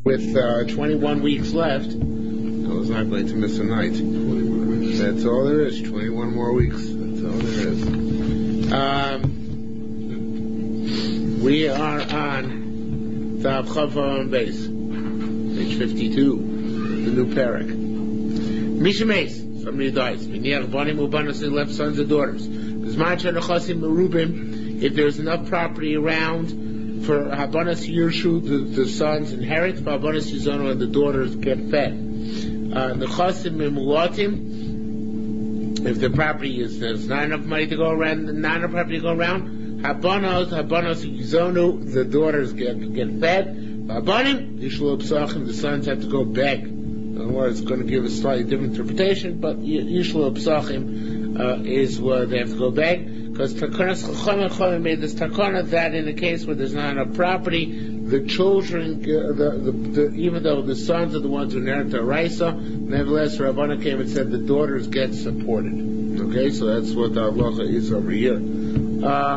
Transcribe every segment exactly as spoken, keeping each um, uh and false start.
With uh, twenty-one weeks left, I was not going to miss a night. That's all there is. twenty-one more weeks. That's all there is. Um, we are on Tav Chava base, page fifty-two, the new parak. Misha Mace, somebody dies. V'niach banim ubanos, they left sons and daughters. If there's enough property around for Habanas Yershu, the, the sons inherit, for Habanas Yizono, and the daughters get fed. Uh, the Chasim Mimulatim, if the property is, there's not enough money to go around, not enough property to go around, Habanos, Habanas Yizono, the daughters get, get fed. Habanim, Yishlo Psachim, the sons have to go beg. In other words, it's going to give a slightly different interpretation, but Yishlo Psachim uh, is where they have to go beg. Because Takanas Chacham made this takana that in the case where there's not enough property, the children, uh, the, the, the, even though the sons are the ones who inherit the Raisa, nevertheless Rabbana came and said the daughters get supported. Okay, so that's what the halacha is over here. Uh,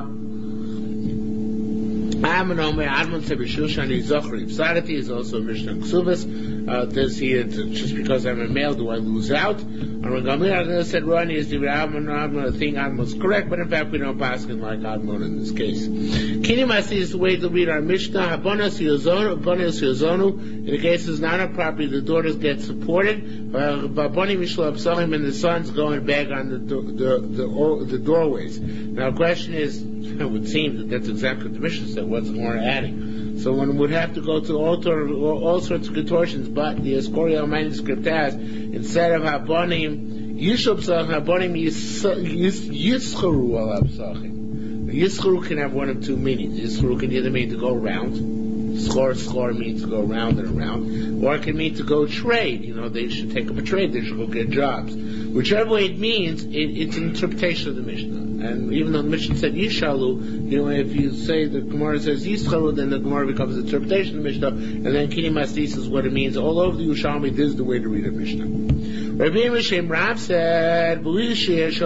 Admon said B'Shilshani Zochri Psadati is also a Mishnah Ksuvas. Uh, does he, just because I'm a male, do I lose out? And Gamir said Rani is the Admon, Admon, I think Admon is correct, but in fact we don't pass him like Admon in this case. Kinimasi is the way to read our Mishnah. Habanas Yozonu, Habanas Yozonu. In the case there's not a property, the daughters get supported. Babani Mishlo Absalim, and the sons go and beg on the the the, the doorways. Now the question is, it would seem that that's exactly what the Mishnah said. What's more adding? So one would have to go to all, all, all sorts of contortions, but the Escorial manuscript has, instead of Habonim, Yishub Psachim, Habonim Yischaru al Psachim. Yischaru can have one of two meanings. Yischaru can either mean to go around, Schor, Schor means to go round and around, or it can mean to go trade. You know, they should take up a trade, they should go get jobs. Whichever way it means, it, it's an interpretation of the Mishnah. And even though the Mishnah said Yishalu, you know, if you say the Gemara says Yischalu, then the Gemara becomes an interpretation of the Mishnah, and then Kini Mastis is what it means. All over the Yerushalmi, this is the way to read a Mishnah. Rabbi Mishem Rav said, it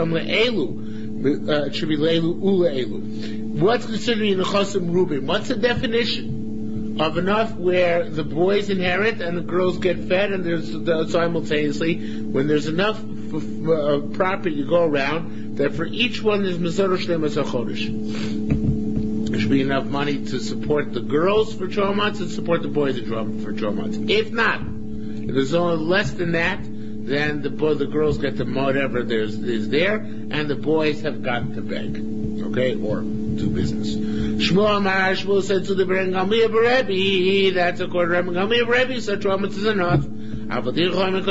should be Leilu Ula Elu. What's considered in the Chosim Rubin? What's the definition of enough where the boys inherit and the girls get fed, and there's uh, simultaneously when there's enough f- uh, property to go around that for each one there's Mezorah Shlem as a Chodesh. There should be enough money to support the girls for twelve months and support the boys for twelve months. If not, if there's only less than that, then the boy, the girls get the whatever there's is there, and the boys have got to beg, okay, or do business. Shmuel Amar Shmuel said to the Beren Gamliel Berebi, that's according to Rabbi Gamliel Berebi, so twelve months is enough. It's got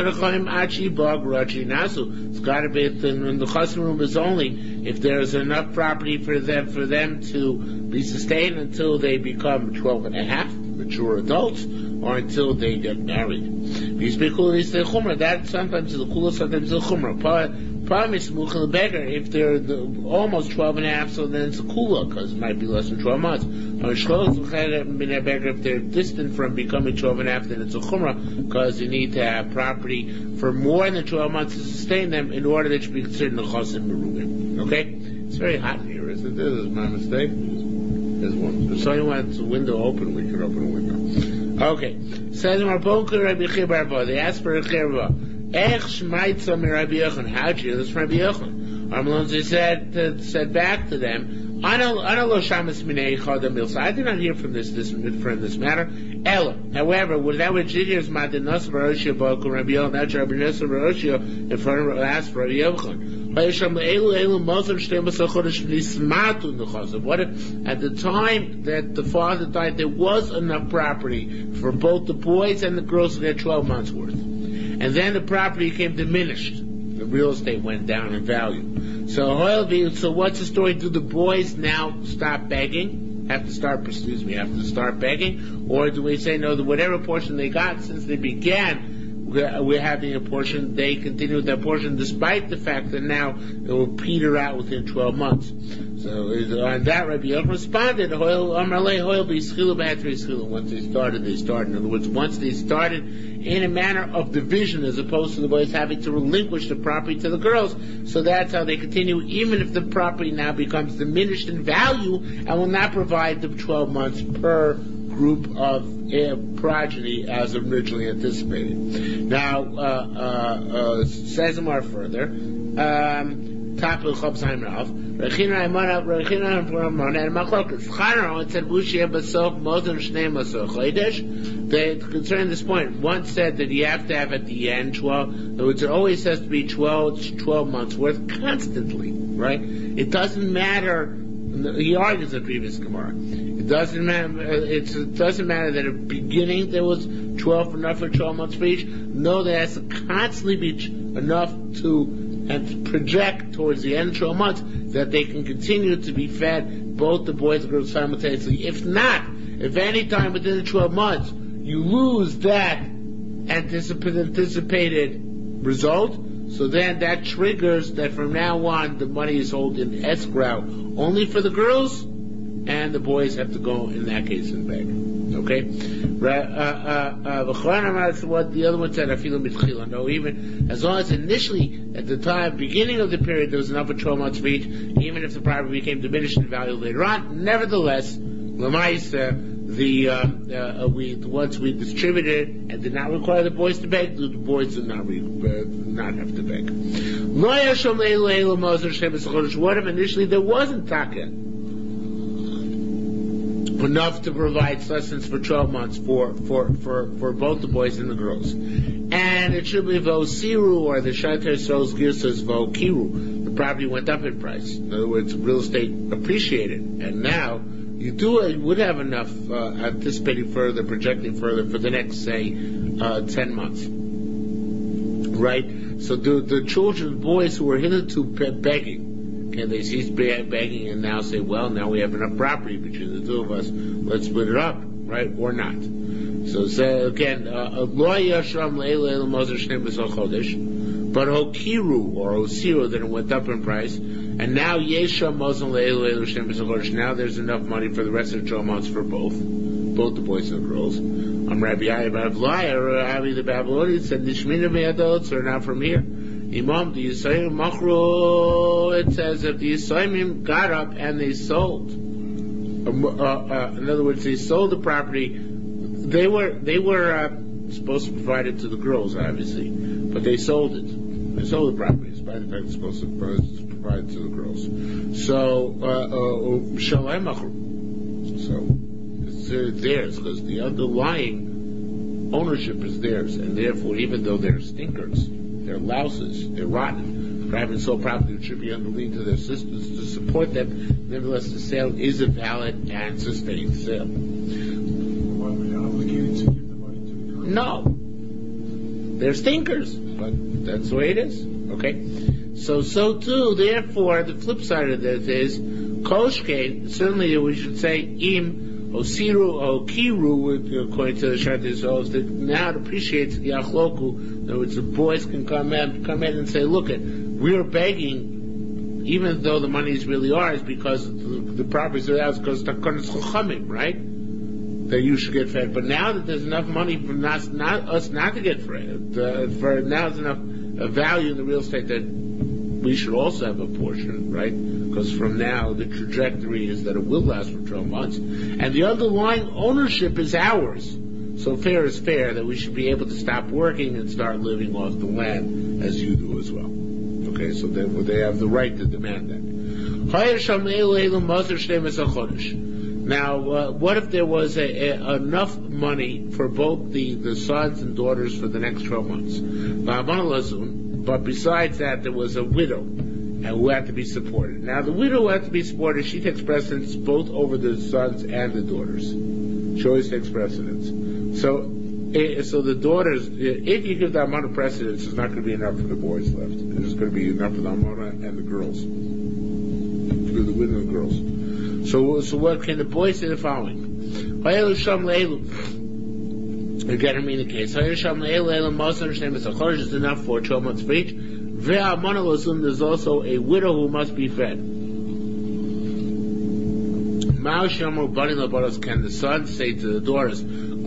to be in the chassim room is only if there's enough property for them for them to be sustained until they become twelve and a half mature adults, or until they get married. That sometimes is the kula, sometimes is the chumrah. Problem is beggar if they're the, almost twelve and a half, so then it's a kula because it might be less than twelve months. If they're distant from becoming twelve and a half, then it's a chumrah because you need to have property for more than twelve months to sustain them in order that you be considered the chosim merubin. Okay, it's very hot in here, isn't it? This is my mistake. There's one. If someone wants a window open, we could open a window. Okay, says Rabbi Chibarba. They asked for a chirba. Ech shmaitza mi Rabbi Yochanan. How do you hear this from Rabbi Yochanan? Armelonzi said uh, said back to them, Ana lo shamas minei chadam milsa. I did not hear from this this from this matter. Ella. However, what that would hear is Madinas Baroshia Balkum Rabbi Yochanan. That's Rabbi Nasa Baroshia in front of asked for Rabbi Yochanan. What if at the time that the father died, there was enough property for both the boys and the girls to get twelve months worth, and then the property became diminished. The real estate went down in value. So, so what's the story? Do the boys now stop begging? Have to start, excuse me, have to start begging, or do we say no? That whatever portion they got since they began, we're having a portion, they continue with that portion despite the fact that now it will peter out within twelve months. So on that, Rabbi Yochanan responded, once they started, they started. In other words, once they started in a manner of division as opposed to the boys having to relinquish the property to the girls. So that's how they continue, even if the property now becomes diminished in value and will not provide the twelve months per group of heir progeny as originally anticipated. Now, uh, uh, uh, says more further, um, top of Chav Zayin Rav, Rechina Imana, Rechina Imana, and Machlokas. Chanaro, it said, Bushia Basok, Mosen Shnei Masor Chodesh. They, concerning this point, one said that you have to have at the end twelve, in other words, it always has to be twelve, twelve months worth constantly, right? It doesn't matter. He argues the previous Gemara. It doesn't matter. It's, it doesn't matter that at the beginning there was twelve enough for twelve months for each. No, there has to constantly be enough to and to project towards the end of twelve months that they can continue to be fed both the boys and girls simultaneously. If not, if any time within the twelve months you lose that anticip- anticipated result, so then that triggers that from now on the money is held in escrow only for the girls, and the boys have to go in that case and beg. Okay? Uh, uh, uh, what the other one said, no, even as long as initially at the time, beginning of the period, there was enough for twelve months for each, even if the property became diminished in value later on, nevertheless, Lamaisa, the uh, uh, we once we distributed and did not require the boys to beg, the boys did not re, uh, not have to beg. What if initially there wasn't taka enough to provide sustenance for twelve months for for, for, for both the boys and the girls, and it should be vo siru or the shater sells girsas vo kiru. The property went up in price. In other words, real estate appreciated, and now you do you would have enough uh, anticipating further, projecting further for the next, say, uh, ten months, right? So the the children, boys who were hitherto begging, can they cease begging and now say, well, now we have enough property between the two of us, let's split it up, right, or not? So say again, lo yashram le'ele moser shnei b'sol chodesh, but okiru or osiru that it went up in price. And now Yesha Muslim now there's enough money for the rest of the twelve months for both, both the boys and the girls. I'm Rabbi Abulai or Rabbi the Babylonian said Nishmina me'adolts are now from here. Imam the Yisayim Machro. It says if the Yisayim got up and they sold, uh, uh, in other words, they sold the property. They were they were uh, supposed to provide it to the girls, obviously, but they sold it. They sold the property, despite the fact they're supposed to provide to the girls. So, Shalai Machru. So, it's theirs, because the underlying ownership is theirs, and therefore, even though they're stinkers, they're louses, they're rotten, private sold property which should be underlien to their sisters to support them, nevertheless, the sale is a valid and sustained sale. Why are we obligated to give the money to the girls? No. They're stinkers, but that's the way it is. Okay? So, so too, therefore, the flip side of this is, Koshke, certainly we should say, Im, Osiru, O Kiru, according to the Shartis, so that now it appreciates the Achloku, in other words, the boys can come in, come in and say, look, it, we're begging, even though the money is really ours, because the, the properties are ours, because Takonis Chochamim, right? That you should get fed. But now that there's enough money for not, not us not to get fed, uh, for now there's enough uh, value in the real estate that we should also have a portion, right? Because from now the trajectory is that it will last for twelve months, and the underlying ownership is ours. So fair is fair that we should be able to stop working and start living off the land as you do as well. Okay, so they, they have the right to demand that. Now, uh, what if there was a, a, enough money for both the, the sons and daughters for the next twelve months? But besides that, there was a widow who had to be supported. Now, the widow who had to be supported, she takes precedence both over the sons and the daughters. She always takes precedence. So, so the daughters, if you give the amount of precedence, it's not going to be enough for the boys left. It's going to be enough for the Amora and the girls. For the widow and girls. So, so what can the boys say the following? Again, I mean the case. Is enough for twelve months for each. There's also a widow who must be fed. Can the son say to the daughters,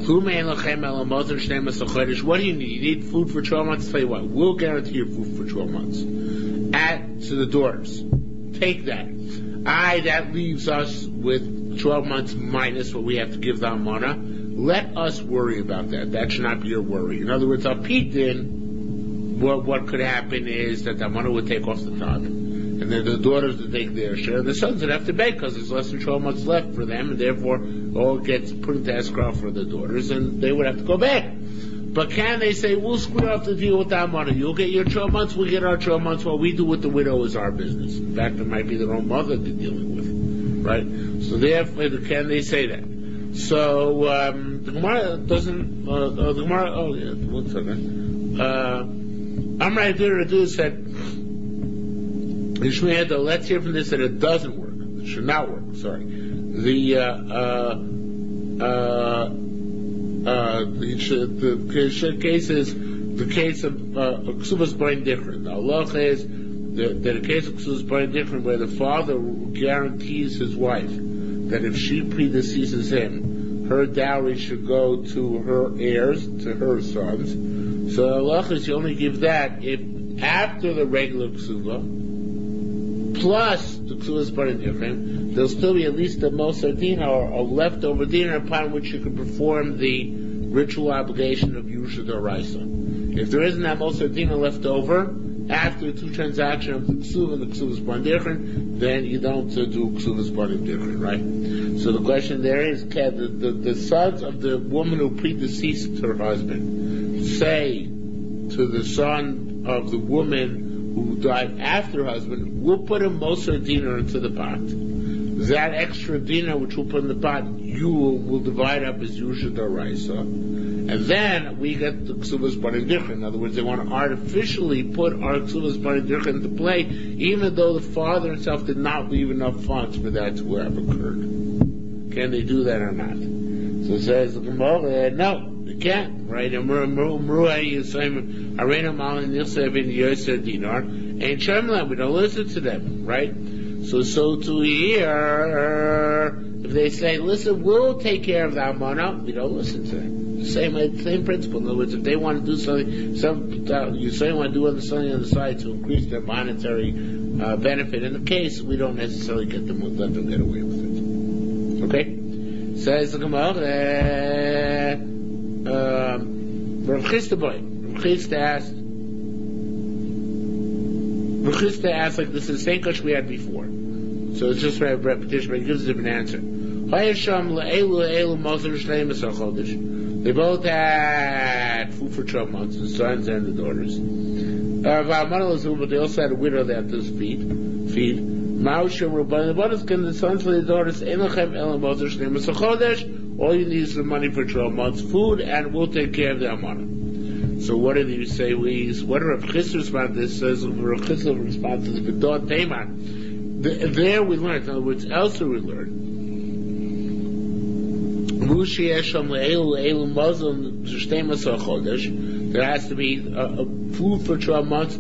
what do you need? You need food for twelve months? Tell you what, we'll guarantee you food for twelve months. Add to the daughters. Take that. I, that leaves us with twelve months minus what we have to give the Amana. let us worry about that. That should not be your worry. In other words, Alpitin, what, what could happen is that the Amana would take off the top, and then the daughters would take their share, and the sons would have to beg because there's less than twelve months left for them, and therefore all gets put into escrow for the daughters, and they would have to go back. But can they say, we'll square off the deal with that money? You'll get your twelve months, we'll get our twelve months. What we do with the widow is our business. In fact, it might be their own mother they're dealing with, right? So therefore, can they say that? So um, the Gemara doesn't. Uh, uh, the Gemara. Oh, yeah. One second. Uh, Amrei Diradu said, let's hear from this that it doesn't work. It should not work. Sorry. The. Uh, uh, uh, Uh, the, the case is the case of Ksubas Bain different. The Allah is that the case of Ksubas Bain different, where the father guarantees his wife that if she predeceases him, her dowry should go to her heirs, to her sons. So Allah is you only give that if after the regular Ksuba plus the Ksubas Bain different, there'll still be at least a Moser Dina or a leftover Dina upon which you can perform the ritual obligation of Yusha D'Oraisa. If there isn't that Moser Dina left over after the two transactions of the Ksuv and the Ksuvas Bain different, then you don't uh, do Ksuvas Bain different, right? So the question there is, can the, the, the sons of the woman who predeceased her husband say to the son of the woman who died after her husband, we'll put a Moser Dina into the pot. That extra dinner which we'll put in the pot, you will, will divide up as Yusha D'Oraisa. And then we get the Ksuvas Bain different. In other words, they want to artificially put our Ksuvas Bain different into play, even though the father himself did not leave enough funds for that to have occurred. Can they do that or not? So it says the Gemara, no, they can't. Right? And we don't listen to them, right? So, so to here, if they say, listen, we'll take care of the Amana, we don't listen to them. Same, same principle. In other words, if they want to do something, some, you say you want to do something on the side to increase their monetary uh, benefit in the case, we don't necessarily get them, let them get away with it. Okay? Says the Gemara, Rav Chisda boy, Rav Chisda asked, Rav Chisda asked like this is the same question we had before. So it's just a repetition, but it gives a different answer. They both had food for twelve months, the sons and the daughters. But they also had a widow they had to feed. Feed. The sons and the daughters, all you need is the money for twelve months, food, and we'll take care of the Amana. So what did you say? We what did Rav Chisda respond to this? Says Rav Chisda responds to the B'dot Teiman. There we learned. In other words, elsewhere we learned. There has to be a, a food for twelve months.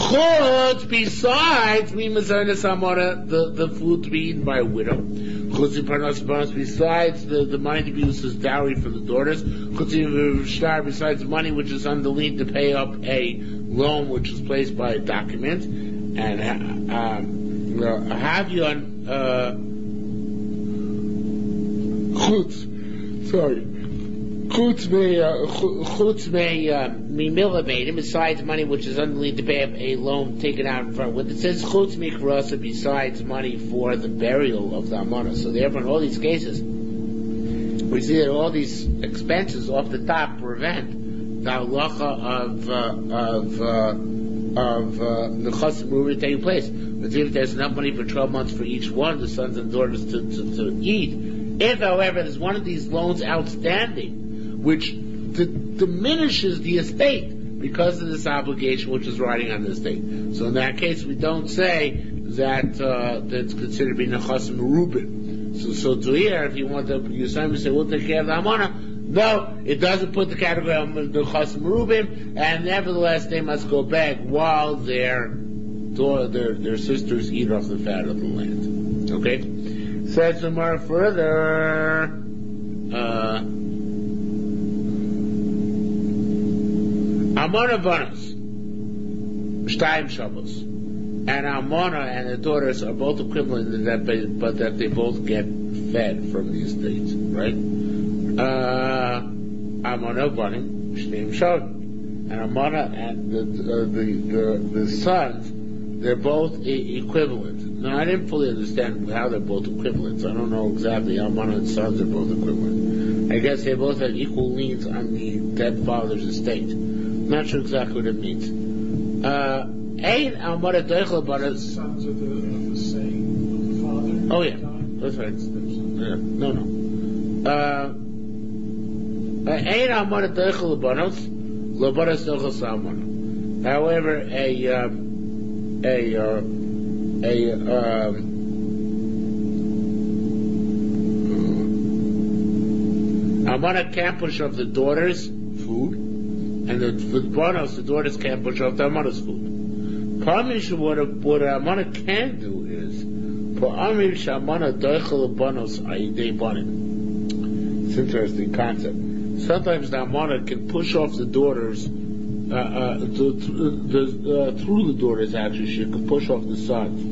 Besides the the food to be eaten by a widow. Besides the, the money to be used as dowry for the daughters. Besides money which is on the lien to pay up a loan which is placed by a document. And um, Havyon uh, Chutz, sorry, Chutz may Chutz may millimeter. Besides money which is unbelieved to pay a loan taken out in front. When it says Chutz mikrasa, besides money for the burial of the Amana. So therefore, in all these cases, we see that all these expenses off the top prevent the halacha of uh, of uh, of uh, the Chassid Merubim taking place. But if there's enough money for twelve months for each one, the sons and daughters to, to, to eat. If, however, there's one of these loans outstanding, which d- diminishes the estate because of this obligation which is riding on the estate. So in that case, we don't say that uh, that's considered being a Chassid Merubim. So, so to here, if you want to, you say, we'll take care of the Amana. No, it doesn't put the category of the Chassid Merubim, and nevertheless, they must go back while their Their, their sisters eat off the fat of the land. Okay? Says the more further, uh, Amona Banos, Shtayim Shabbos, and Amona and the daughters are both equivalent in that, but that they both get fed from the estates, right? Uh, Amona Banim Shneim Shod, and Amona and the uh, the, the the sons, they're both e- equivalent. Now I didn't fully understand how they're both equivalent. So I don't know exactly how Amona and sons are both equivalent. I guess they both have equal liens on the dead father's estate. I'm not sure exactly what it means. Uh, Ein Amona Deichel Banim. Sons of the, of the same father. Oh yeah, that's right. Yeah, no, no. Uh, However, a um, a uh, a um, Amana can't push off the daughter's food, and the for the bonos, the daughters can't push off the Amana's food. Pamish, what a what a Amana can do is, for Amish Amana doichel bonos aidei bonim. It's an interesting concept. Sometimes the Amana can push off the daughters, uh, uh, to, to, the, uh, through the daughters actually, she can push off the sons.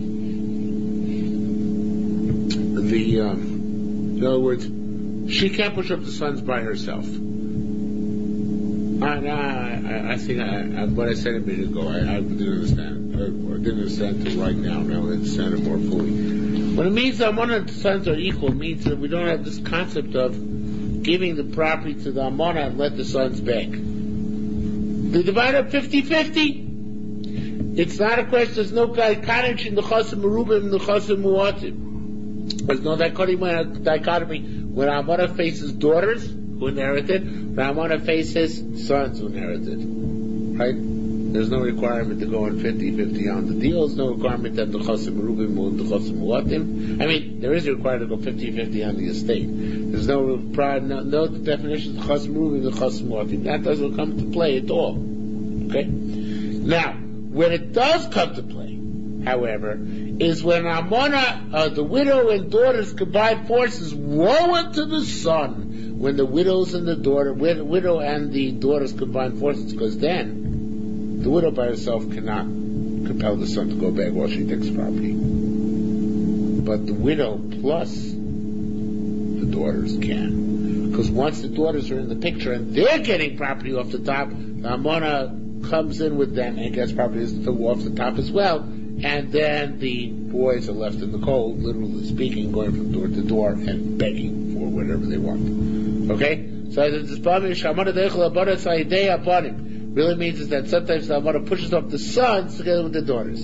The, um, in other words, she can't push off the sons by herself. I, I, I think I, I, what I said a minute ago, I, I didn't understand, or, or didn't understand until right now, now I understand it more fully. When it means that one of the sons are equal, it means that we don't have this concept of giving the property to the Amana and let the sons beg. They divide up fifty-fifty. It's not a question, there's no dichotomy in the Chosim Merubim and the Chosim Muatim. There's no dichotomy when Amana faces daughters who inherited, when Amana faces sons who inherited. Right? There's no requirement to go on fifty-fifty on the deals, no requirement that the Chosim Merubim or the Chosim Muatim. I mean, there is a requirement to go fifty-fifty on the estate. There's no, no, no definition of the Chosim Merubim and the Chosim Muatim. That doesn't come to play at all. Okay? Now, when it does come to play, however, is when Amona, uh, the widow and daughters combine forces, woe unto the son when the widows and the daughter, wid- widow and the daughters combine forces, because then the widow by herself cannot compel the son to go back while she takes property. But the widow plus the daughters can. Because once the daughters are in the picture and they're getting property off the top, the Amona comes in with them and gets property off the top as well. And then the boys are left in the cold, literally speaking, going from door to door and begging for whatever they want. Okay? So this really means is that sometimes the Amana pushes off the sons together with the daughters.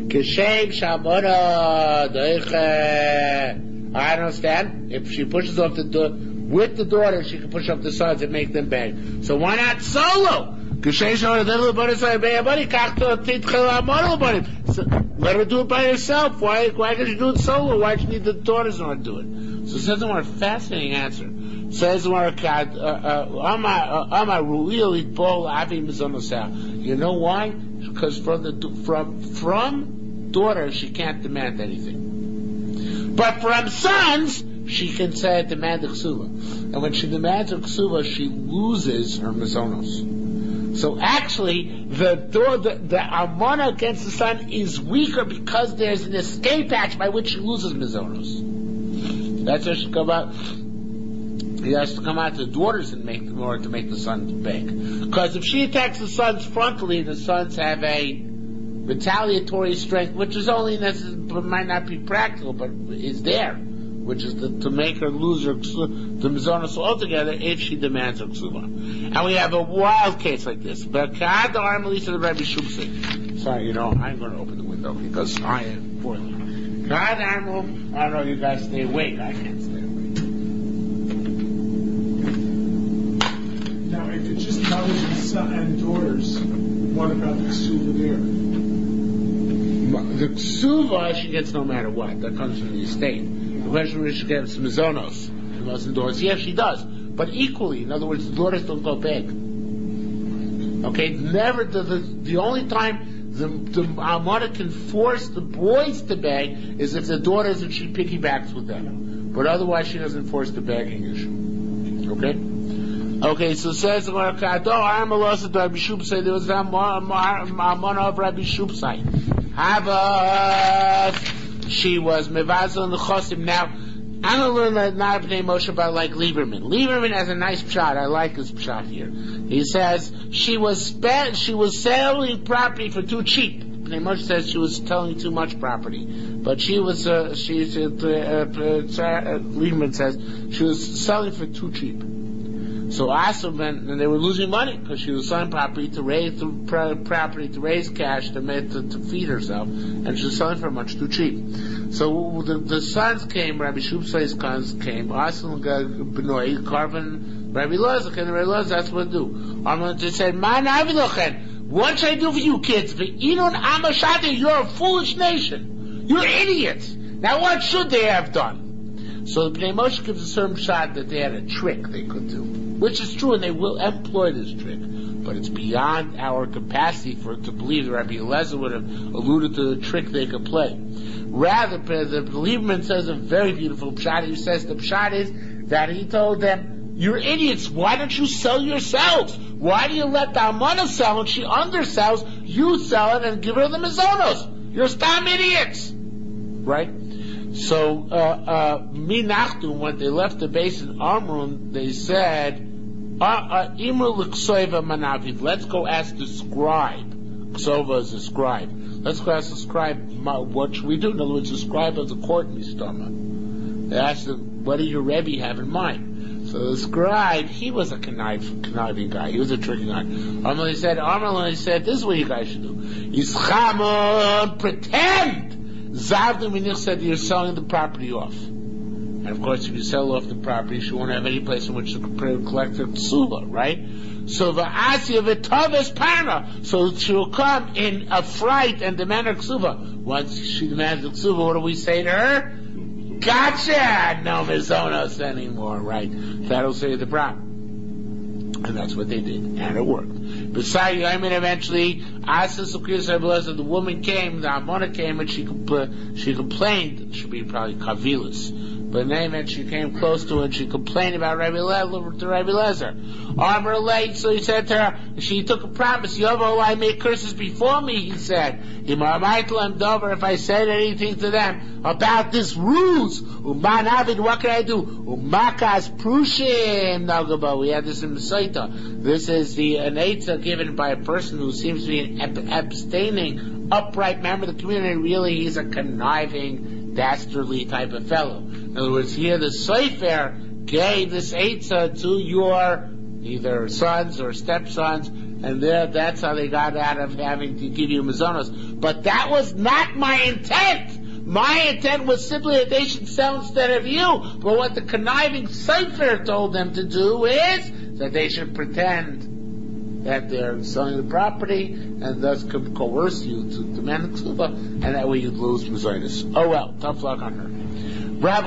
I understand. If she pushes off the do- with the daughters, she can push off the sons and make them beg. So why not solo? So let her do it by herself. Why? Why does she do it solo? Why does she need the daughters not do it? So it says the more fascinating answer. Says the more You know why? Because from the from from daughters she can't demand anything, but from sons she can say demand a ksuva, and when she demands a ksuva, she loses her mizonos. So actually, the door, the, the Amana against the son is weaker because there's an escape hatch by which she loses mizonos. That's how she come out. He has to come out to the daughters and make in order to make the sons beg. Because if she attacks the sons frontally, the sons have a retaliatory strength, which is only necessary, but might not be practical, but is there, which is the, to make her lose her the mizonos altogether if she demands her ksuba. And we have a wild case like this. But sorry, you know, I'm going to open the window because I am boiling. I don't know, you guys stay awake. I can't stay awake. Now, if it's just mothers and son and daughters, what about the ksuva there? The ksuva she gets no matter what. That comes from the estate. The question is she gets mizonos. She mustn't daughters. Yes, she does. But equally, in other words, the daughters don't go beg. Okay? Never, the, the, the only time the, the Amana can force the boys to beg is if the daughters and she piggybacks with them. But otherwise she doesn't force the begging issue. Okay? Okay, so says the Marakado, I'm a loss of Rabbi Shubsai, there was a Amana of Rabbi Shubsai. Havas, she was Mevazel in the Chosim. Now, I'm going to learn that not Bnei Moshe, but like Lieberman. Lieberman has a nice pshat. I like his pshat here. He says she was spent, she was selling property for too cheap. Bnei Moshe says she was selling too much property, but she was. Uh, she uh, uh, uh, Lieberman says she was selling for too cheap. So also meant, and they were losing money because she was selling property to raise the property to raise cash to make to, to feed herself, and she was selling for much too cheap. So the, the sons came, Rabbi Shubsai's sons came, Asim Benoi, Karvan, Rabbi Loza, and Rabbi Loza, that's what to do. Armand just said, Man Avilochen, what should I do for you kids? Inun Amashate, you're a foolish nation. You're idiots. Now what should they have done? So the Bnei Moshe gives a certain shot that they had a trick they could do, which is true, and they will employ this trick. But it's beyond our capacity for to believe that Rabbi Eliezer would have alluded to the trick they could play. Rather, the Lieberman says a very beautiful pshat. He says the pshat is that he told them, you're idiots, why don't you sell yourselves? Why do you let the Almana sell and she undersells, you sell it and give her the mizonos? You're stam idiots! Right? So, uh, uh, Minachtum, when they left the base in Amrun, they said, Imru l'ksova manaviv, let's go ask the scribe. Ksova is a scribe. Let's go ask the scribe, what should we do? In other words, the scribe of the court Mistama. They asked him, what did your Rebbe have in mind? So the scribe, he was a conniv- conniving guy. He was a tricky guy. Amalai said, Amalai said, this is what you guys should do. Yischamon, pretend! Zavdim Minich said you're selling the property off. And of course, if you sell off the property, she won't have any place in which to collect her tsula, right? So va'asya v'taves parna. So she will come in a fright and demand her ksuva. Once she demands the ksuva, what do we say to her? Gotcha! No mizonos anymore, right? That'll save the problem. And that's what they did, and it worked. Besides, I mean, eventually, Asa Sukir Sabeleza, the woman came, the Amona came, and she compl- she complained. It should be probably Kavilas. But name it, she came close to it, and she complained about Rabbi Le- to Rabbi Lezer. Armor late, so he said to her, she took a promise, Yovo, I make curses before me, he said. If I said anything to them about this ruse, Uman Avid, what can I do? Umakas Prushim Nagaba. We had this in Mesaita. This is the an eitzah given by a person who seems to be an ab- abstaining, upright member of the community. Really, he's a conniving, dastardly type of fellow. In other words, here the Sefer gave this eitzah to your either sons or stepsons, and there, that's how they got out of having to give you mazonos. But that was not my intent. My intent was simply that they should sell instead of you. But what the conniving Sefer told them to do is that they should pretend that they're selling the property and thus could coerce you to demand the ksuba, and that way you'd lose mazonos. Oh well, tough luck on her. Rab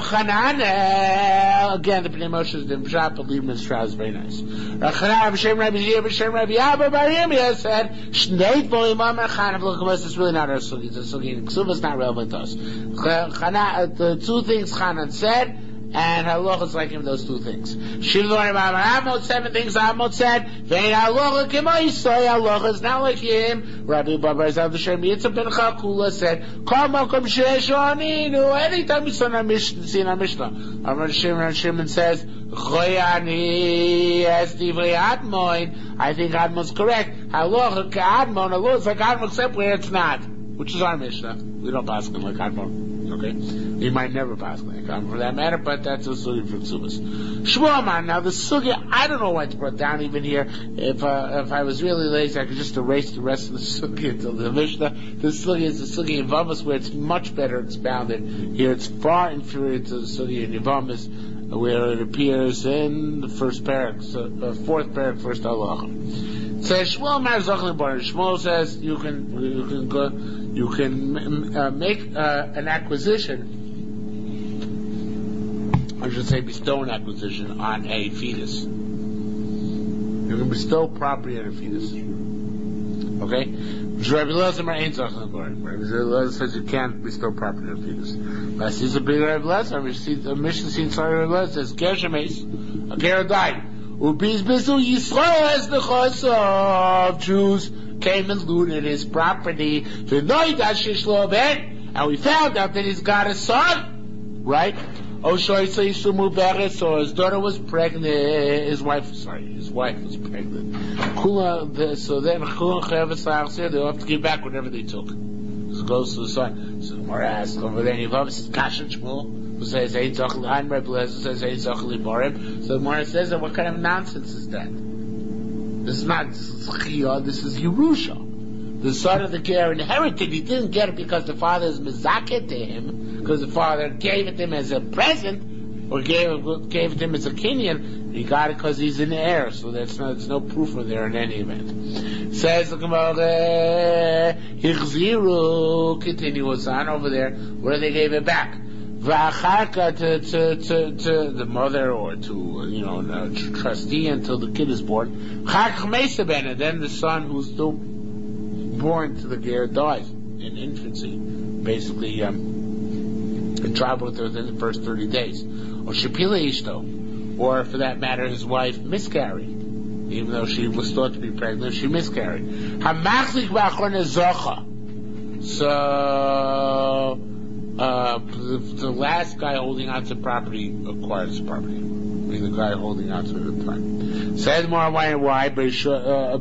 Chananel, again, the Bnei Moshe is the Pshat, but Lieberman Strauss is very nice. Rab Chananel, B'Shem Rabbi Zir, B'Shem Rabbi Abba Bar Yirmiyah said, Shnei Tvoim Amar Chanav, look, it's really not our sugi, it's a sugi, Ksuva is not relevant to us. Chana, the two things Chanan said, and halacha is like him, those two things. Shivdor Amar Amot, seven things Amot said, Vein halacha kemo Yisrael, halacha is not like him. Rabbi Babar Zav B'Shem Yitzhak ben Chakula said, Kol Malkom Shesh Aninu, anytime you see in our Mishnah, see in our Mishnah. Amar Shimon, Shimon says, Choyani, as Divrei Admon, I think Admon's correct. Halacha k'Admon, halacha is like Admon except where it's not, which is our Mishnah. We don't pass him like Admon. Okay? We might never pass like Admon for that matter, but that's a sugi for Ksubas. Shmuel, now the sugi, I don't know why it's brought down even here. If uh, if I was really lazy, I could just erase the rest of the sugi until the Mishnah. The sugi is the sugi in Yevamos, where it's much better expounded. Here it's far inferior to the sugi in Yevamos, where it appears in the first parak, so, uh, fourth parak, first halacha. Says Shmuel Mar Zachlin Bar. Shmuel says you can you can go you can uh, make uh, an acquisition. I should say bestow an acquisition on a fetus. You can bestow property on a fetus. Okay? Rabbi Eliezer ain't Zachlin Bar. Rabbi Eliezer says you can't bestow property on a fetus. Last is a big Rabbi Eliezer. A mission scene sorry Rabbi Eliezer says Gershemes, a Gera died. Ubizbizu Yisrael as the chos of Jews came and looted his property. And we found out that he's got a son, right? Oh, so his daughter was pregnant. His wife, sorry, his wife was pregnant. So then they have to give back whatever they took. So it goes to the son. So the Gemara asks over there, Yivav says Kashan Shmuel, who says Ein Zachli Ein Reb Lezer says Ein Zachli Barim. So the Gemara says, what kind of nonsense is that? This is not Zchiyah, this is Yerusha. The son of the Ger inherited. He didn't get it because the father is Mizakeh to him, because the father gave it to him as a present, or gave, gave it to him as a Kenyan. He got it because he's an heir, so that's no, there's no proof of there in any event. Says the Gemara, Hichziru, continuous on over there, where they gave it back. V'acharka to, to, to, to the mother, or to, you know, a trustee until the kid is born. Chak Mesa Ben, and then the son who's still born to the Ger dies in infancy. Basically, um, in childbirth within the first thirty days. Or Shapila Ishto, or for that matter, his wife miscarried. Even though she was thought to be pregnant, she miscarried. Hamachlik B'achron Zocha. So, uh, the, the last guy holding on to property acquires property. I mean, the guy holding on to it at the time. Says more why and why, Berishon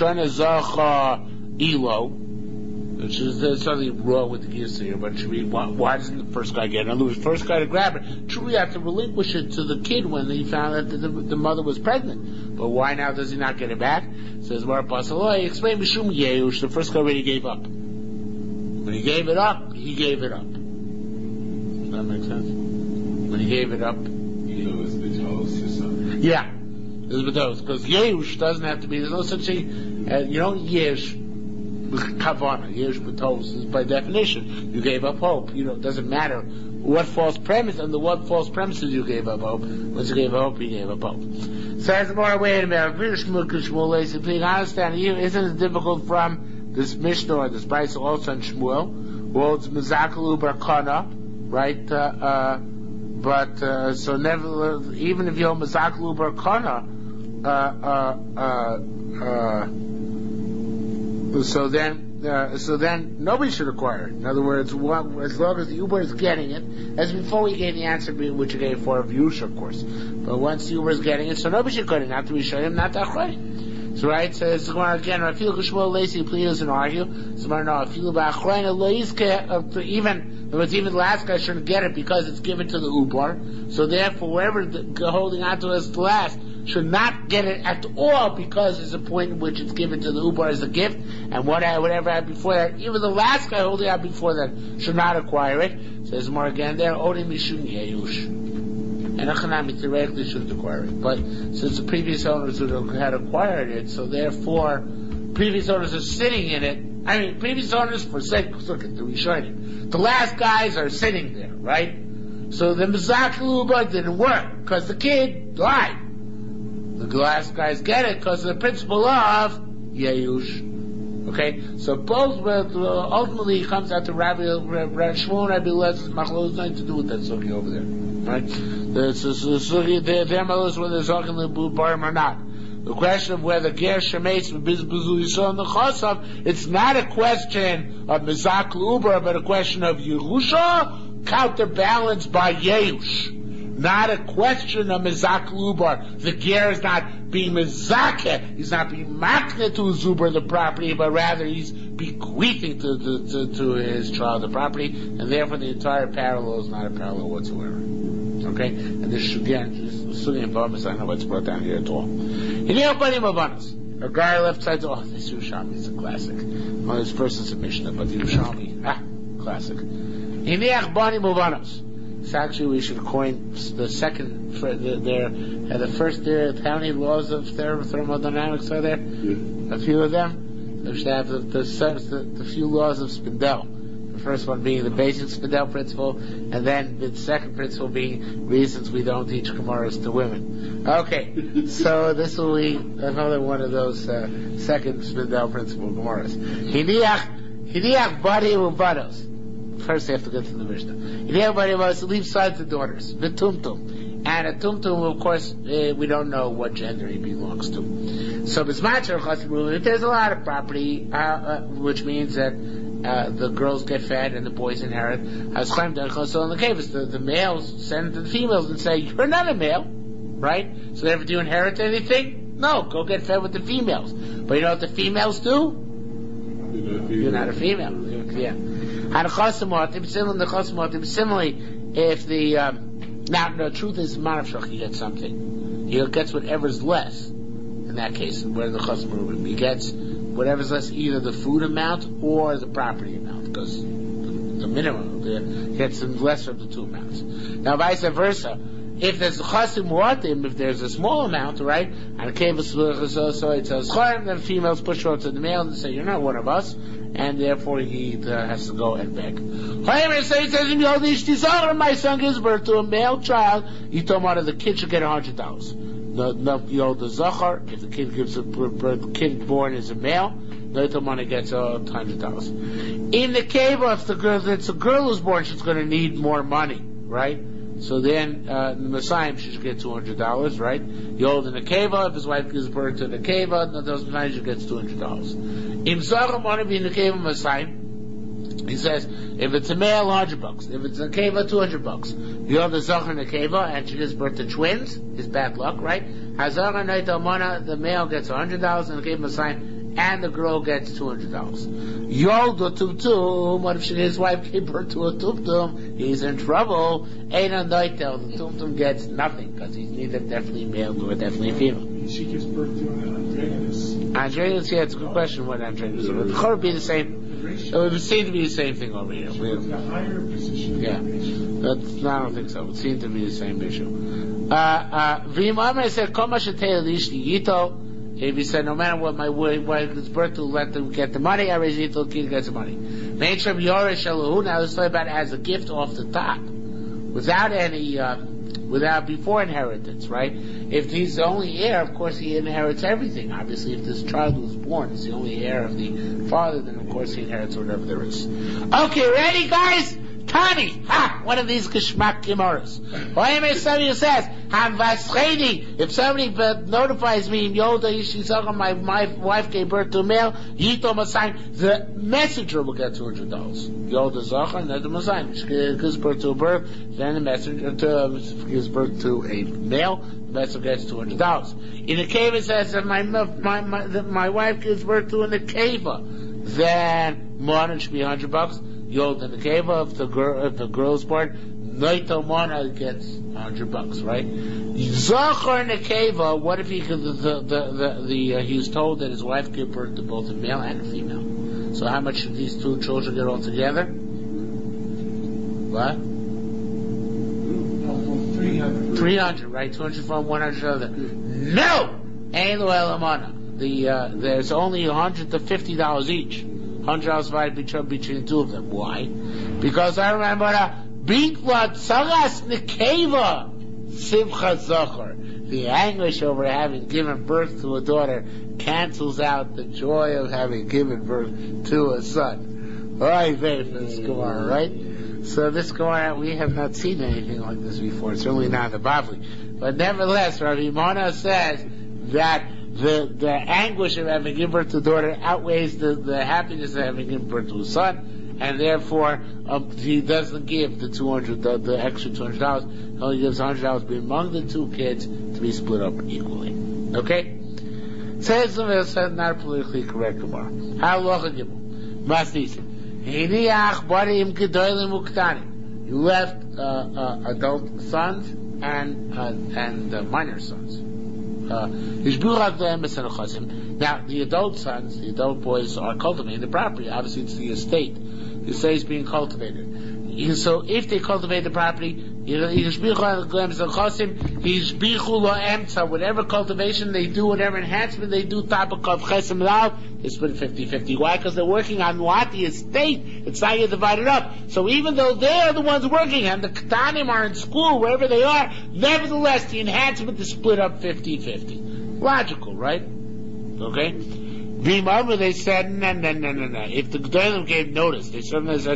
Zocha Elo. Which is, there's something wrong with the Gisa here, but should we, why, why doesn't the first guy get it? In other words, the first guy to grab it, should we have to relinquish it to the kid when he found that the, the, the mother was pregnant? But why now does he not get it back? Says Mar Pasaloi, explain Mishum Yehush, the first guy already gave up. When he gave it up, he gave it up. Does that make sense? When he gave it up, he was betos or something. Yeah, it was betos, because Yehush doesn't have to be, there's no such thing, uh, you don't Yehush Kavana, Yesh B'tos is by definition. You gave up hope. You know, it doesn't matter what false premise, under what false premises you gave up hope. Once you gave up hope, you gave up hope. Says the more, wait a minute, please understand, isn't it difficult from this Mishnah or this Brisa also in Shmuel, well, it's Mizakalu Barkana, right? Uh, uh, but, uh, so never, even if you're Mizakalu Barkana, uh, uh, uh, uh, So then, uh, so then nobody should acquire it. In other words, one, as long as the Uber is getting it, as before we gave the answer, which you gave for of Yusha, of course. But once the Uber is getting it, so nobody should get it, not to be him, not to acquire. So right, so it's going again. I feel Shmuel Lacy please and argue. So no, I feel about achrayna even. In other words, even the last guy shouldn't get it because it's given to the Uber. So therefore, whoever the, holding on to it as the last should not get it at all because there's a point in which it's given to the Uber as a gift, and what I, whatever I had before that, even the last guy holding out before that should not acquire it. Says more again there, Odim Mishun Yeyush. And Achanami theoretically shouldn't acquire it. But since the previous owners had acquired it, so therefore, previous owners are sitting in it. I mean, previous owners, for sake, look at the Rishonim. The last guys are sitting there, right? So the Mizak Luba didn't work, because the kid died. The last guys get it because of the principle of Yeyush. Okay, so both uh, ultimately it comes out to Rabbi Shmuel, Rabbi Lez's machlokes, nothing to do with that sugi over there, right? The sugi, their machlokes whether they're talking the barim or not. The question of whether ger shemetz b'bizu yisrael and the chasav, it's not a question of mizak l'uber, but a question of Yerusha counterbalanced by Yeyush. Not a question of mizak lubar. The ger is not being mizakeh. He's not being makne to zuber the property, but rather he's bequeathing to, to, to, to his child the property, and therefore the entire parallel is not a parallel whatsoever. Okay, and this should again, this Sunni and Bamas, I don't know what's brought down here at all. A guy left side. Oh, this Yerushalmi is a classic. Well, this person's a Mishnah, but the Yerushalmi, ah, classic. So actually, we should coin the second, for the, their, uh, the first, there, how many laws of therm- thermodynamics are there? Yeah. A few of them. We should have the, the, the, the few laws of Spindel. The first one being the basic Spindel principle, and then the second principle being reasons we don't teach Gemaras to women. Okay, so this will be another one of those uh, second Spindel principle Gemaras. Hiniach, hiniach body ubados. First, they have to get to the Mishnah. Everybody wants to leave sons and daughters. The tumtum. And a tumtum, of course, uh, we don't know what gender he belongs to. So, if there's a lot of property, uh, uh, which means that uh, the girls get fed and the boys inherit. As Chaim Derechosel in the cave, the, the males send to the females and say, "You're not a male, right? So therefore, do you inherit anything? No, go get fed with the females." But you know what the females do? You're not a female. Yeah. Similarly, if the um, now the truth is, Manavshach, he gets something. He gets whatever's less. In that case, where the chasam, he gets whatever's less, either the food amount or the property amount, because the, the minimum the, gets less of the two amounts. Now, vice versa. If there's a chasim muatim, if there's a small amount, right, and a keva so it says chaim, then females push over to the male and say, "You're not one of us," and therefore he uh, has to go and beg. Chaim says, "My son gives birth to a male child. You told me the kid should get a hundred dollars. No, no, you know, the zachar, if the kid gives a birth, the kid born is a male, no money gets a hundred dollars. In the cave, if the girl, if it's a girl who's born, she's going to need more money, right? So then, uh, the Messiah should get two hundred dollars, right? Yod in the keva, if his wife gives birth to the keva, those Messiah she gets two hundred dollars. Im Zachar want to be in the keva Messiah. He says, if it's a male, one hundred bucks. If it's a keva, two hundred bucks. Yod the Zachar in the keva, and she gives birth to twins, is bad luck, right? Hazara Nait Almana, the male gets one hundred dollars in the keva Messiah, and the girl gets two hundred dollars. Yod the tumtum, what if she, his wife gave birth to a tumtum? He's in trouble. Eina Noitel, the tumtum gets nothing, because he's neither definitely male nor definitely female. She gives birth to an Andreas. Andreas, yeah, it's a good question what Andreas is. It would be the same. It would seem to be the same thing over here. We have a higher position. Yeah. That's, I don't think so. It would seem to be the same issue. Uh, uh, V'imamah said, Koma shetei lishti yito. If he said, no matter what my wife gives birth to, let them get the money, I raise it till the kid gets the money. Now let's talk about it as a gift off the top, without any, uh, without before inheritance, right? If he's the only heir, of course he inherits everything. Obviously, if this child was born is the only heir of the father, then of course he inherits whatever there is. Okay, ready, guys? Tani, ha, one of these geschmack gemaras. Somebody says, if somebody notifies me in Yoda Yishizaka, my, my wife gave birth to a male, Yito Masayim, the messenger will get two hundred dollars. Yoda Zachar, and then the Masayim. She gives birth to a birth, then the messenger to, uh, gives birth to a male, the messenger gets two hundred dollars. In the cave it says that my, my, my, that my wife gives birth to an akeva, then Monan should be one hundred bucks. Yod in the keva, if the girl, if the girl's born, Noito Mona gets one hundred bucks, right? Zachar in the keva, what if he could, the, the, the, the, uh, he was told that his wife gave birth to both a male and a female. So how much should these two children get all together? What? three hundred. three hundred, right? two hundred from one hundred other. No! Ain't lo elamana. The, uh, there's only one hundred fifty dollars each. one hundred dollars divided between, between the two of them. Why? Because I remember uh, Bikvat Sagas Nekeva Simcha Zachar. The anguish over having given birth to a daughter cancels out the joy of having given birth to a son. Alright, very for this Gemara, right? So this Gemara, we have not seen anything like this before. It's certainly not in the Bavli. But nevertheless, Rabbi Mona says that the the anguish of having given birth to a daughter outweighs the, the happiness of having given birth to a son, and therefore um, he doesn't give the two hundred, the, the extra two hundred dollars. He only gives one hundred dollars among the two kids to be split up equally. Okay? Says the says not politically correct Gemara. How long ago? Mastis. Hiniach barim gedolim uktanim. You left uh, uh, adult sons and uh, and uh, minor sons. Uh, now, the adult sons, the adult boys are cultivating the property. Obviously, it's the estate. The estate is being cultivated. So, if they cultivate the property, whatever cultivation they do, whatever enhancement they do, they split fifty-fifty. Why? Because they're working on what? The estate. It's not yet divided up. So even though they're the ones working and the Ketanim are in school, wherever they are, nevertheless the enhancement is split up fifty-fifty. Logical, right? Okay? V'imar, they said, no, no, no, no, no. If the Gedolim gave notice, they suddenly said,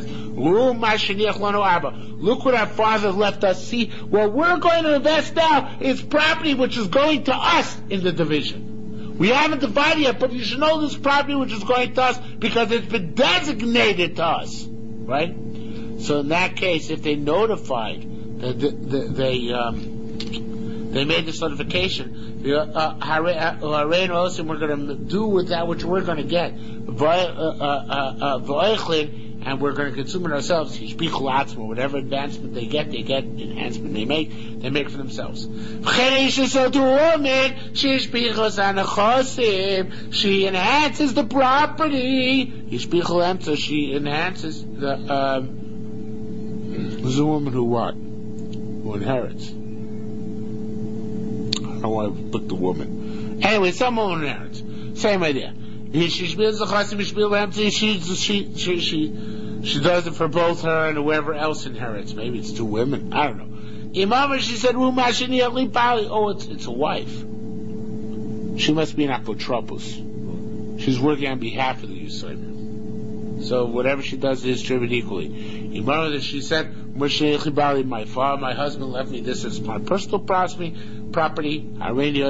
look what our father left us. See, what we're going to invest now is property which is going to us in the division. We haven't divided yet, but you should know this property which is going to us because it's been designated to us, right? So in that case, if they notified, they, they, they, um, they made this notification, we're going to do with that which we're going to get, and we're going to consume it ourselves. Whatever advancement they get, they get enhancement they make, they make for themselves. So to a woman, she enhances the property. So she enhances the um, there's a woman who what? Who inherits. I don't know why I picked the woman. Anyway, some woman inherits. Same idea. She she she she she does it for both her and whoever else inherits. Maybe it's two women. I don't know. Imam, she said, "Oh, it's it's a wife. She must be an apotropos. She's working on behalf of the Yisrael. So whatever she does is distributed equally." Imam, she said, "My father, my husband left me. This is my personal property. Property. I'm going to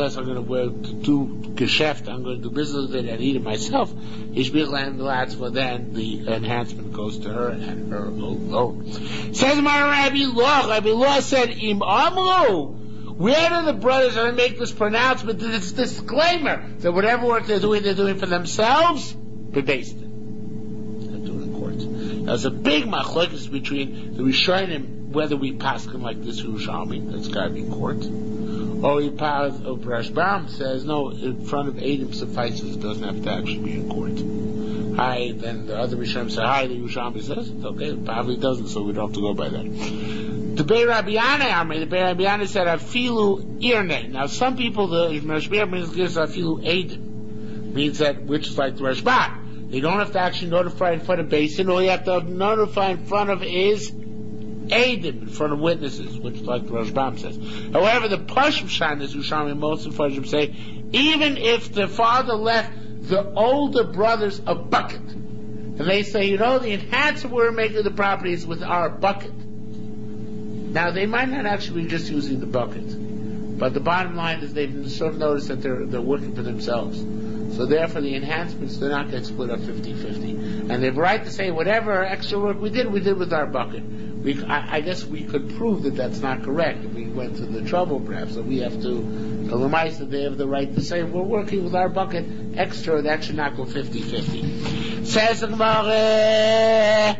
do geschäft. I'm going to do business with it and eat it myself." Well, then the enhancement goes to her and her alone. Says my Rabbi Law. Rabbi Law said, "Im amru." Where do the brothers are going to make this pronouncement, this disclaimer that whatever work they're doing, they're doing for themselves? Bebased. They're doing in court. There's a big machlokes between the Rishonim, whether we pass them like this Yerushalmi, that's got to be in court, or we pass, or Rashbam says, no, in front of Adam suffices, it doesn't have to actually be in court. Hi, then the other Rishonim say, hi, the Yerushalmi says, it's okay, it probably doesn't, so we don't have to go by that. The Bei Rabbi Yana, the Bei Rabbi Yana said, Afilu Irne. Now, some people, the Rashbam gives Afilu Adam, means that, which is like the Rashbam. They don't have to actually notify in front of Basin. All you have to notify in front of is Eidim, in front of witnesses, which like the Rashbam says. However, the Pashim Shan, as Ushami most of Pashim say, even if the father left the older brothers a bucket, and they say, you know, the enhancer we're making the property is with our bucket. Now, they might not actually be just using the bucket, but the bottom line is they've sort of noticed that they're, they're working for themselves. So therefore the enhancements do not get split up fifty-fifty. And they have a right to say whatever extra work we did, we did with our bucket. We, I, I guess we could prove that that's not correct if we went to the trouble perhaps. So we have to, the Lamaisa, they have the right to say we're working with our bucket extra, that should not go fifty-fifty. Says the Gemara,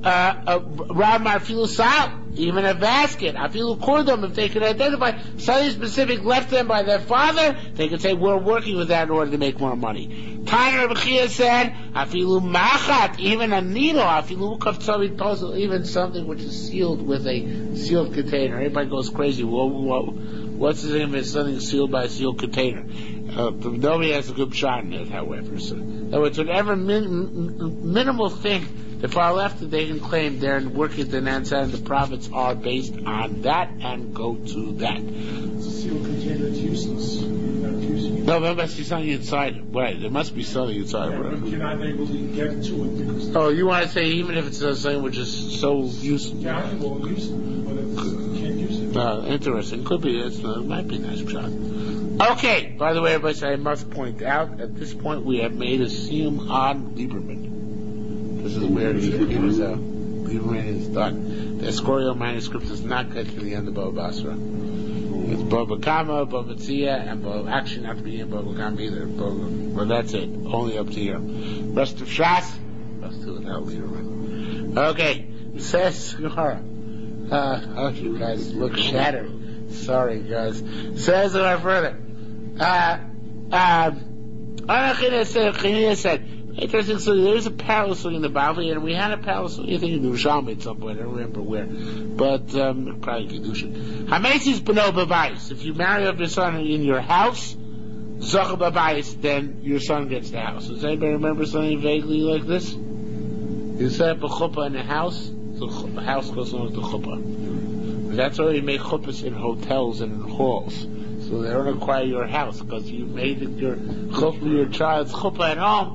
Rav Marfilu Sal, even a basket, Afilu Kordom, if they could identify something specific left them by their father, they could say, we're working with that in order to make more money. Tanya Rabbi Chia said, Afilu Machat, even a needle, Afilu Kavtzavid puzzle, even something which is sealed with a sealed container. Everybody goes crazy. What, what, what's the name of something sealed by a sealed container? Uh, nobody has a good shot in it, however. So, in other words, whatever min, minimal thing the far left, they can claim they're working at the Nansa and the profits are based on that and go to that. It's a sealed container, it's useless. You're not using it. No, there must be something inside it. Right, there must be something inside yeah, it. But you're not able to get to it because... Oh, you want to say even if it's something which is so useless? Yeah, well, useless, but it's, you can't use it. Uh, interesting. Could be. It's, uh, it might be a nice shot. Okay, by the way, everybody, I must point out, at this point we have made a siyum on Lieberman. This is where the Lieberman is, uh, Lieberman is done. The Escorial manuscript does not get to the end of Bava Basra. It's Bava Kama, Bava Tzia, and Bava, actually not to be in Bava Kama either, Bava, but that's it, only up to here. Rest of Shas, let's do it now, Lieberman. Okay, says Gemara. Uh, oh, you guys look shattered. Sorry, guys. Says it further. Uh, uh, Anachina said, Chanina said, interesting, so there is a parallel story in the Bavli, and we had a parallel story, I think in Yerushalmi at some point, I don't remember where, but, um, probably Kedushin. Hamesis B'no B'bayis, if you marry up your son in your house, Zocha B'bayis, then your son gets the house. Does anybody remember something vaguely like this? You set up a chuppah in a house, so the house goes along with the chuppah. That's why you make chuppahs in hotels and in halls. So they don't acquire your house because you made it your chuppah, your child's chuppah at home.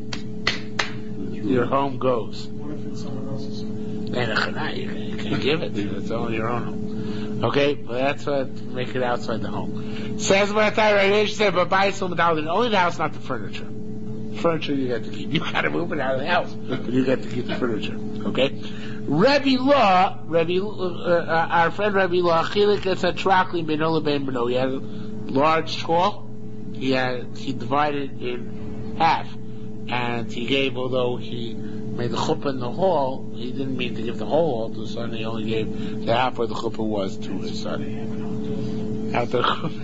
Your home goes. What if it's someone else's home? You can't give it. It's only your own home. Okay, but that's what make it outside the home. Says what I said, but buy some dollars. Only the house, not the furniture. Furniture you get to keep. You gotta move it out of the house, but you get to keep the furniture. Okay? Rabbi Law, Rabbi, uh, our friend Rabbi Law, Chilik gets a trakli benola ben beno. He had a large hall. He had, he divided it in half. And he gave, although he made the chuppah in the hall, he didn't mean to give the whole hall to his son. He only gave the half where the chuppah was to his son. After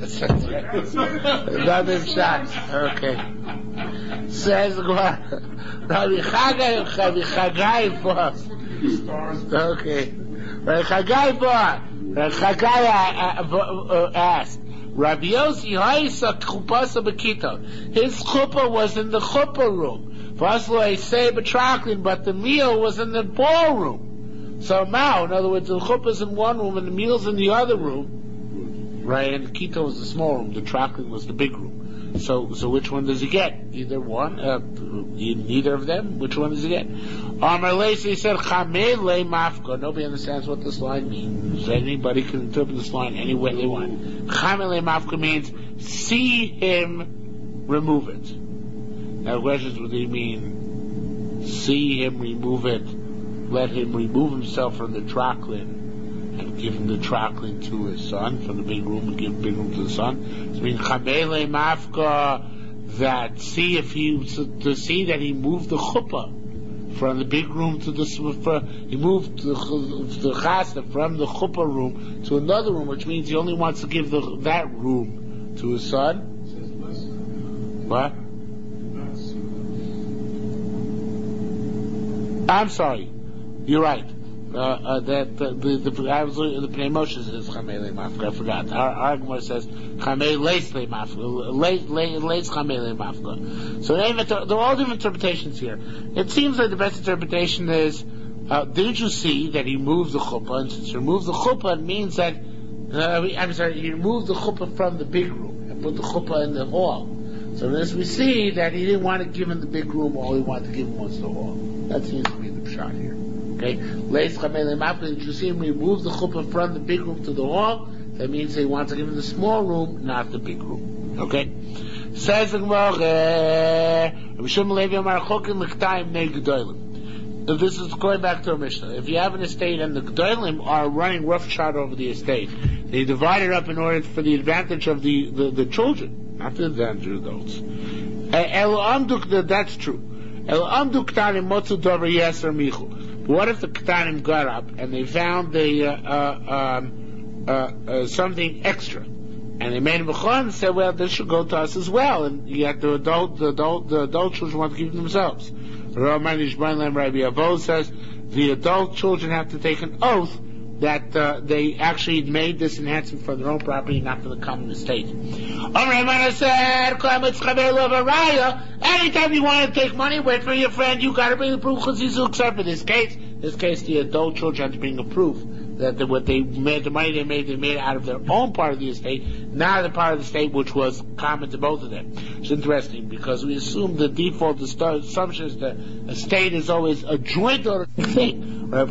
another shot. Okay. Says Rabbi Chagai, Rabbi Chagai for. Okay. Rabbi Chagai for. Rabbi Chagai asked. Rabbi Yossi Haisa Chupasa Bekita. His chuppah was in the chuppah room. Vaslo I say betraklin, but the meal was in the ballroom. So now, in other words, the chuppah's in one room and the meal's in the other room. Right, and the Kita was the small room, the traklin was the big room. So, so which one does he get? Either one, uh, neither of them. Which one does he get? Amar Leisi said, Chamei le mafka. Nobody understands what this line means. Anybody can interpret this line any way they want. Chamei le mafka means see him remove it. Now, the question is, what do you mean? See him remove it. Let him remove himself from the traklin and give him the traklin to his son, from the big room, and give the big room to the son. So, I mean, Chamei mafka, that see if he, to see that he moved the chuppah from the big room to the, for, he moved the, the chasna from the chuppah room to another room, which means he only wants to give the, that room to his son. What? I'm sorry. You're right. Uh, uh, that uh, the the I was the Pnei Moshe says Chamei le mafka. I forgot. Our our Gemara says Chamei leis le mafka. Leis leis Chamei le mafka. So they have, there are all different interpretations here. It seems like the best interpretation is, uh, didn't you see that he moved the chuppah? And since he removed the chuppah, it means that uh, I'm sorry, he removed the chuppah from the big room and put the chuppah in the hall. So this we see that he didn't want to give him the big room. All he wanted to give him was the hall. That seems to be the pshat here. Okay, Leis Chamei le mafka. Did you see him remove the chuppah from the big room to the hall? That means he wants to give him the small room, not the big room. Okay. Says the Gemara, this is going back to our Mishnah. If you have an estate and the Gedolim are running roughshod over the estate, they divide it up in order for the advantage of the, the, the children, not the advantage of the adults. That's true. What if the Ketanim got up and they found the, uh, uh, um, uh, uh, something extra? And they made a bechon and said, well, this should go to us as well. And yet the adult, the adult, the adult children want to keep it themselves. Rabbi Avo says the adult children have to take an oath that uh, they actually made this enhancement for their own property, not for the common estate. Said, anytime you want to take money away from your friend, you got to bring the proof because he's except in this case. In this case, the adult children have to bring a proof that the, what they made, the money they made, they made out of their own part of the estate, not the part of the estate which was common to both of them. It's interesting because we assume the default the assumption is the estate is always a joint or a thing. For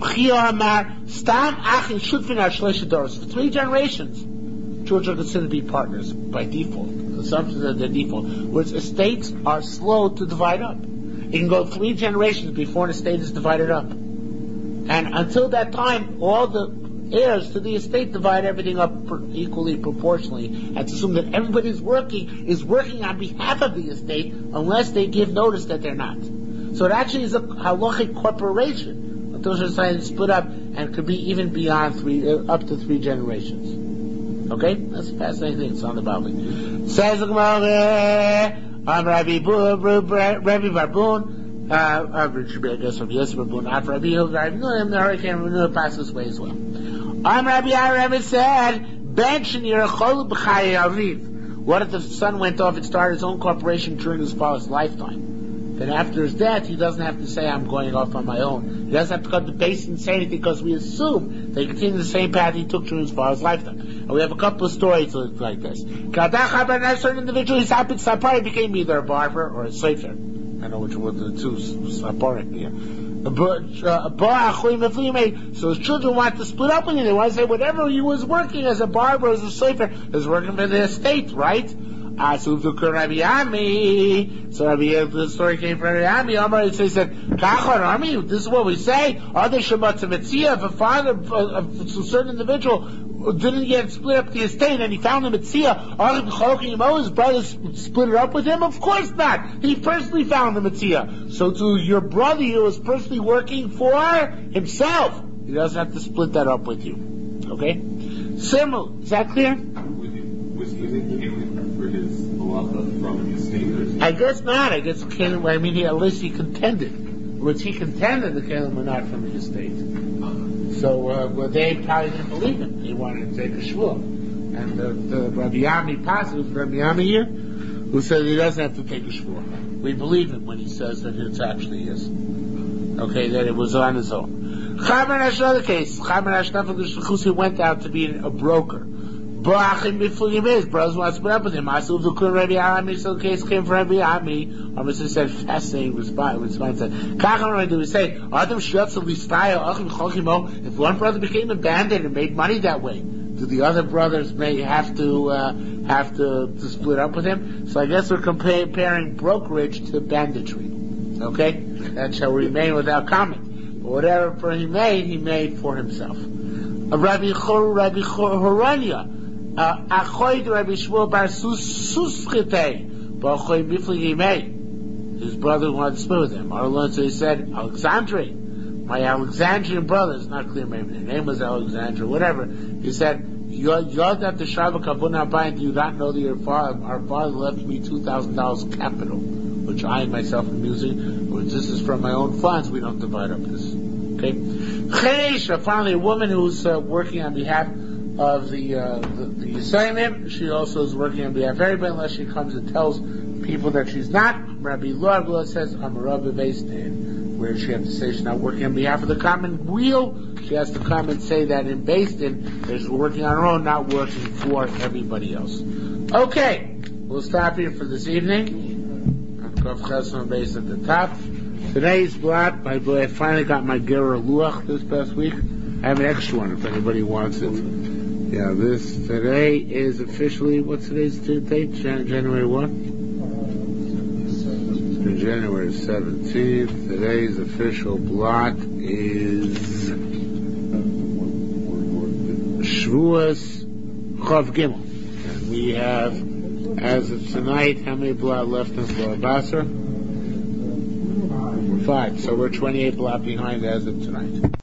three generations, children are considered to be partners by default. The assumption is that they're default. Whereas estates are slow to divide up. It can go three generations before an estate is divided up. And until that time, all the heirs to the estate divide everything up per, equally, proportionally, and to assume that everybody's working is working on behalf of the estate unless they give notice that they're not. So it actually is a halachic corporation. Those are saying split up and could be even beyond three, uh, up to three generations. Okay, that's a fascinating thing. It's on the Bible. Says the Gemara, I'm Rabbi Barbun. Uh, uh, I guess from Yosef Rabun, not Rabbi Yehuda. I can't remember the pass this way as well. I'm Rabbi Arav said, "Bench in your chol b'chay aviv." What if the son went off and started his own corporation during his father's lifetime? Then after his death, he doesn't have to say, "I'm going off on my own." He doesn't have to come to base and say anything because we assume they continue the same path he took during his father's lifetime. And we have a couple of stories like this. A certain individual, he became either a barber or a sefer. I know which one of the two is apparent here. But uh, so his children want to split up with him. They want to say whatever he was working as a barber, as a slaver, is working for the estate, right? Uh, so Rabbi Ami, so Rabbi, the story came from Rabbi Ami. Omar, so he said, "Kachar Ami, this is what we say. Other Shabbat Metzia, if a father of a certain individual didn't get split up the estate, and he found a Metzia, his brothers split it up with him? Of course not. He personally found the Metzia. So to your brother, he was personally working for himself. He doesn't have to split that up with you. Okay? Similar. Is that clear? Was he using for his halacha from his estate? I guess not. I guess Kalim, I mean, he, at least he contended. Which he contended the Kalim were not from his estate. So, uh, well, they probably didn't believe him. He wanted to take a shvuah. And the, the Rabbi Ami Pasi, was Rabbi Ami here, who said he doesn't have to take a shvuah. We believe him when he says that it actually is. Okay, that it was on his own. Chamer Nash, another case. Chamer Nash, he went out to be a broker. His brothers want to split up with him. So the case came from Rabbi Ami. Amos said, fascinating response. Response said, do we say, if one brother became abandoned and made money that way, do the other brothers may have to uh, have to, to split up with him? So I guess we're comparing brokerage to banditry. Okay, that shall remain without comment. But whatever he made, he made for himself. Rabbi Chor, Rabbi Horania. Achoy Rabbi Shmuel bar Suschite, Ba'achoy Mifli Yimei. His brother wanted to split with him. Our so he said, Alexandre, my Alexandrian brother, it's not clear maybe their name was Alexandra, whatever. He said, Yod at the Shabbat Kavuna Bain, do you not know that your father, our father left me two thousand dollars capital, which I myself am using, which this is from my own funds, we don't divide up this. Okay? Chenesha, finally a woman who's uh, working on behalf of the uh, the, the Yisraelim. She also is working on behalf of everybody unless she comes and tells people that she's not. Rabbi Lord says, I'm a Rabbi Beistin. Where does she have to say she's not working on behalf of the common weal? She has to come and say that in Beistin that she's working on her own, not working for everybody else. Okay, we'll stop here for this evening. I'm Kaf Chesson based at the top. Today's blot, my boy, I finally got my Gerah Luach this past week. I have an extra one if anybody wants it. Yeah, this today is officially, what's today's date? Jan- January what? January seventeenth. Today's official blot is Shavuos Chav Gimel. And we have, as of tonight, how many blot left in Blot Basra? Five. So we're twenty-eight blot behind as of tonight.